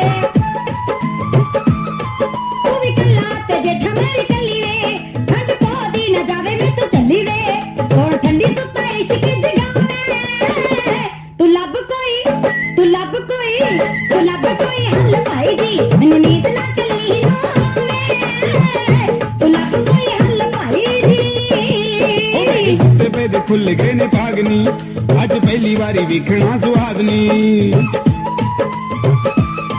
तू भी कल्ला ते जेठा मैं भी कल्ली वे ठंड पौदी न जावे मैं तू चली वे और ठंडी सुता इश्क जगावे तू लब कोई हल भाई जी मैनू नींद ना कली नो तू लब कोई हल भाई जी सुते पे दे खुल गए ने भागनी अज पहली बारी वेखना सुहागनी